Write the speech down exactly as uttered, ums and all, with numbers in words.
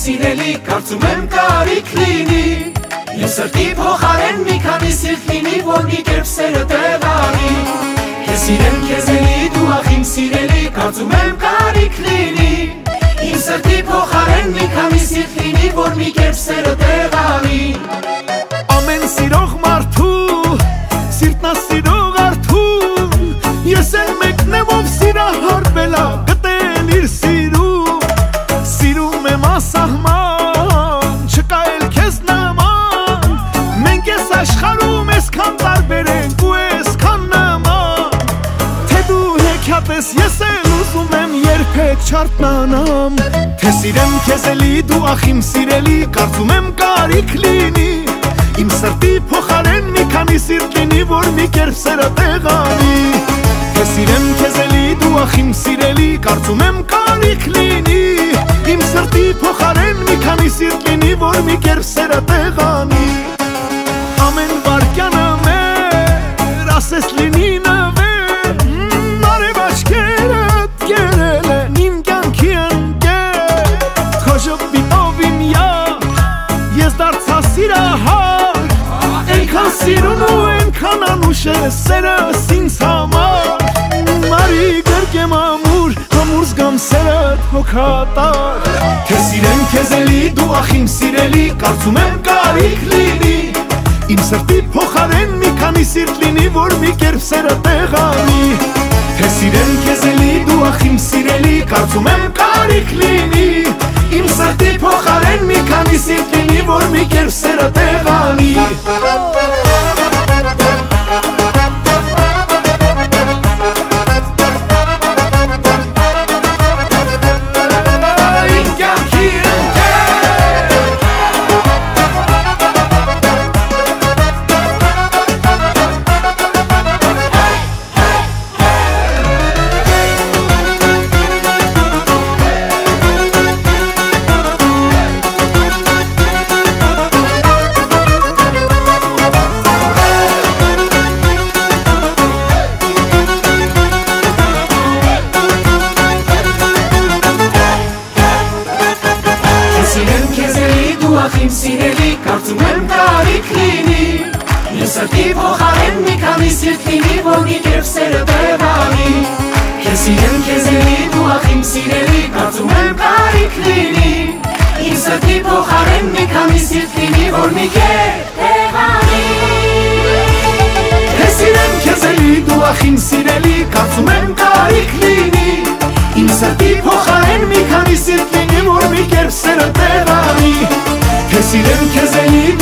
սիրելի, կարծում եմ կարիք լինի Ես սրտի փոխարեն մի քանի սիրտ լինի, որ մի կերպ սերը տեղանի Ես սիրեմ քեզ էլի, դու ախ իմ սիրելի, կարծում եմ կարիք լինի Իմ սրտի փոխարեն մի քանի սիրտ լինի, որ մի կերպ սերը տեղանի Ամեն սիրող մարդու, սիրտնա սիրող արդու Ես էլ մեկն եմ, ով սիրահարվել ա, գտել իր սիրում Սիրում եմ ասահման, չկա էլ քեզ նման Մենք ես աշխարհում այսքան տարբեր ենք ու այսքան նման Թե դու հեքիաթ ես, ես էլ ուզում եմ երբեք չարթնանամ Թե սիրեմ քեզ էլի, դու ախ իմ սիրելի, կարծում եմ կարիք լինի Իմ սրտի փոխարեն մի քանի սիրտ լինի, որ մի կերպ սերը տեղանի Թե սիրեմ քեզ էլի, դու ախ իմ սիրելի, կարծում եմ կարիք լինի Իմ սրտի փոխարեն մի քանի սիրտ լինի, որ մի կերպ սերը տեղանի Ամեն վարկյանը մեր, ասես լինի նվեր Արև աչքերդ կերել են իմ կյանքի ընկեր Քո ժպիտով իմ յար, ես դարձա սիրահար Ենքան սիրուն ու ենքան անուշ է սերս ինձ համար Մարի գրկեմ ամուր, ամուր զգամ սերդ հոգատար Թե սիրեմ քեզ էլի, դու ախ իմ սիրելի, կարծում եմ կարիք լինի Իմ սրտի փոխարեն մի քանի սիրտ լինի, որ մի կերպ սերը տեղանի Թե սիրեմ քեզ էլի, դու ախ իմ սիրելի, կարծում եմ կարիք լինի Իմ սրտի փոխարեն մի քանի սիրտ լինի, որ մի կերպ սերը տեղանի Իմ սիրելի, կարծում եմ կարիք լինի Ես սրտի փոխարեն մի քանի սիրտ լինի, որ մի կերպ սերը տեղանի Ես սիրեմ քեզ էլի, դու ախ իմ սիրելի, կարծում եմ կարիք լինի Իմ սրտի փոխարեն մի քանի սիրտ լինի, որ մի կերպ տեղանի Ես սիրեմ քեզ էլի, դու ախ իմ սիրելի, կարծում եմ կարիք լինի Իմ սրտի փոխարեն մի քանի սիրտ լինի, որ մի կերպ սերը տեղանի Թե սիրեմ քեզ էլի,